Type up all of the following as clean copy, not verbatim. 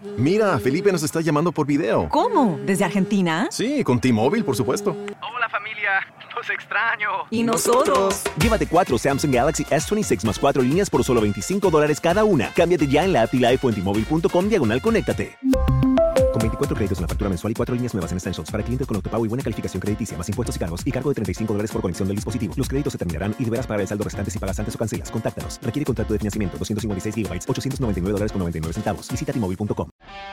Mira, Felipe nos está llamando por video. ¿Cómo? ¿Desde Argentina? Sí, con T-Mobile, por supuesto. Hola familia, los extraño. ¿Y nosotros? Llévate 4 Samsung Galaxy S26 más 4 líneas por solo $25 cada una. Cámbiate ya en la app y live o en T-Mobile.com/conéctate. Con 24 créditos en la factura mensual y 4 líneas nuevas en Essentials para clientes con autopago y buena calificación crediticia, más impuestos y cargos, y cargo de $35 por conexión del dispositivo. Los créditos se terminarán y deberás pagar el saldo restante si pagas antes o cancelas. Contáctanos. Requiere contrato de financiamiento. 256 GB, $899.99. Visita T-Mobile.com.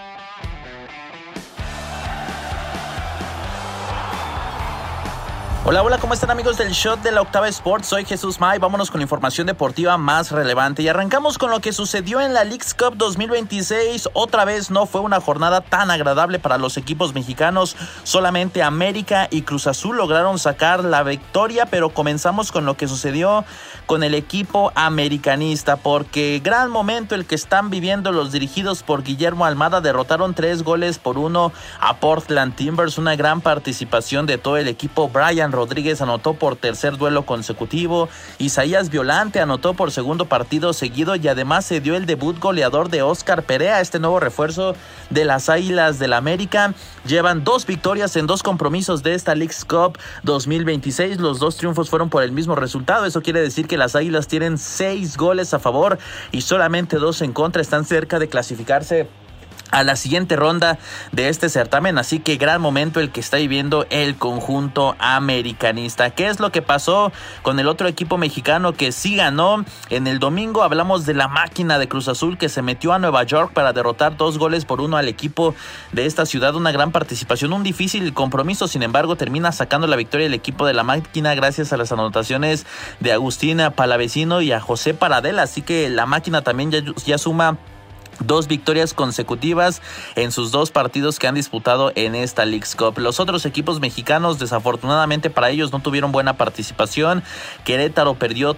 Hola, hola, ¿cómo están amigos del Shot de la Octava Sports? Soy Jesús May, vámonos con la información deportiva más relevante y arrancamos con lo que sucedió en la Leagues Cup 2026. Otra vez no fue una jornada tan agradable para los equipos mexicanos, solamente América y Cruz Azul lograron sacar la victoria, pero comenzamos con lo que sucedió con el equipo americanista, porque gran momento el que están viviendo los dirigidos por Guillermo Almada. Derrotaron 3-1 a Portland Timbers, una gran participación de todo el equipo. Brian Rodríguez anotó por tercer duelo consecutivo, Isaías Violante anotó por segundo partido seguido y además se dio el debut goleador de Oscar Perea, este nuevo refuerzo de las Águilas del América. Llevan 2 victorias en 2 compromisos de esta Leagues Cup 2026, los 2 triunfos fueron por el mismo resultado. Eso quiere decir que las Águilas tienen 6 goles a favor y solamente 2 en contra, están cerca de clasificarse a la siguiente ronda de este certamen, así que gran momento el que está viviendo el conjunto americanista. ¿Qué es lo que pasó con el otro equipo mexicano que sí ganó? En el domingo hablamos de la máquina de Cruz Azul que se metió a Nueva York para derrotar 2-1 al equipo de esta ciudad. Una gran participación, un difícil compromiso, sin embargo termina sacando la victoria el equipo de la máquina gracias a las anotaciones de Agustina Palavecino y a José Paradela, así que la máquina también ya suma 2 victorias consecutivas en sus 2 partidos que han disputado en esta Leagues Cup. Los otros equipos mexicanos, desafortunadamente para ellos, no tuvieron buena participación. Querétaro perdió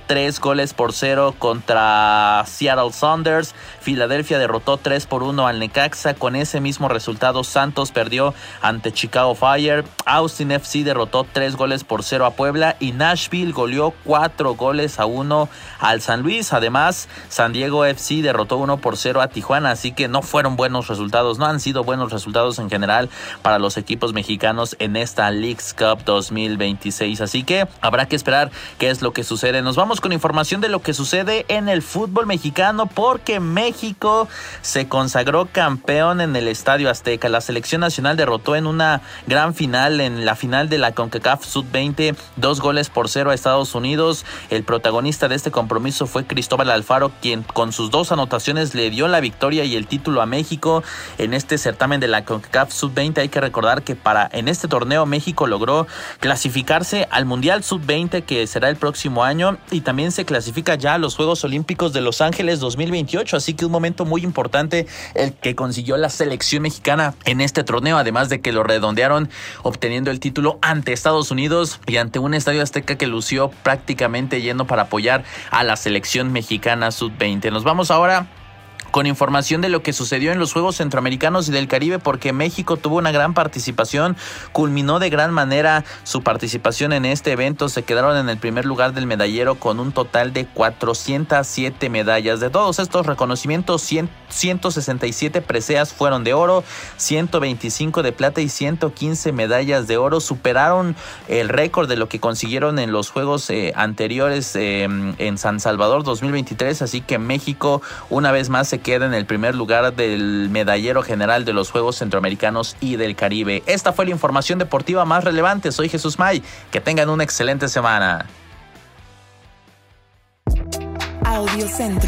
3-0 contra Seattle Sounders. Filadelfia derrotó 3-1 al Necaxa. Con ese mismo resultado, Santos perdió ante Chicago Fire. Austin FC derrotó 3-0 a Puebla. Y Nashville goleó 4-1 al San Luis. Además, San Diego FC derrotó 1-0 a Tijuana. Así que no fueron buenos resultados, no han sido buenos resultados en general para los equipos mexicanos en esta Leagues Cup 2026. Así que habrá que esperar qué es lo que sucede. Nos vamos con información de lo que sucede en el fútbol mexicano, porque México se consagró campeón en el Estadio Azteca. La selección nacional derrotó en una gran final, en la final de la CONCACAF Sub-20, 2-0 a Estados Unidos. El protagonista de este compromiso fue Cristóbal Alfaro, quien con sus 2 anotaciones le dio la victoria y el título a México en este certamen de la CONCACAF Sub-20. Hay que recordar que en este torneo México logró clasificarse al Mundial Sub-20 que será el próximo año y también se clasifica ya a los Juegos Olímpicos de Los Ángeles 2028, así que un momento muy importante el que consiguió la selección mexicana en este torneo, además de que lo redondearon obteniendo el título ante Estados Unidos y ante un Estadio Azteca que lució prácticamente lleno para apoyar a la selección mexicana Sub-20. Nos vamos ahora con información de lo que sucedió en los Juegos Centroamericanos y del Caribe, porque México tuvo una gran participación, culminó de gran manera su participación en este evento. Se quedaron en el primer lugar del medallero con un total de 407 medallas. De todos estos reconocimientos, 167 preseas fueron de oro, 125 de plata y 115 medallas de oro. Superaron el récord de lo que consiguieron en los Juegos anteriores en San Salvador 2023, así que México una vez más se queda en el primer lugar del medallero general de los Juegos Centroamericaos y del Caribe. Esta fue la información deportiva más relevante. Soy Jesús May. Que tengan una excelente semana. Audiocentro.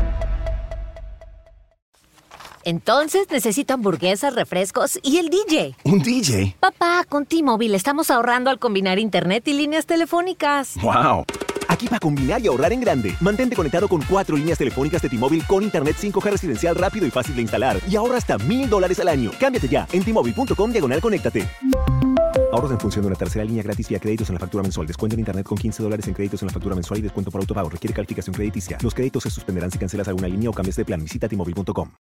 Entonces necesito hamburguesas, refrescos y el DJ. ¿Un DJ? Papá, con T-Mobile estamos ahorrando al combinar internet y líneas telefónicas. ¡Wow! Aquí para combinar y ahorrar en grande. Mantente conectado con 4 líneas telefónicas de T-Mobile con internet 5G residencial rápido y fácil de instalar. Y ahorra hasta $1,000 al año. Cámbiate ya en T-Mobile.com/conéctate. Ahorros en función de una tercera línea gratis vía créditos en la factura mensual. Descuento en internet con $15 en créditos en la factura mensual y descuento por autopago. Requiere calificación crediticia. Los créditos se suspenderán si cancelas alguna línea o cambias de plan. Visita T-Mobile.com.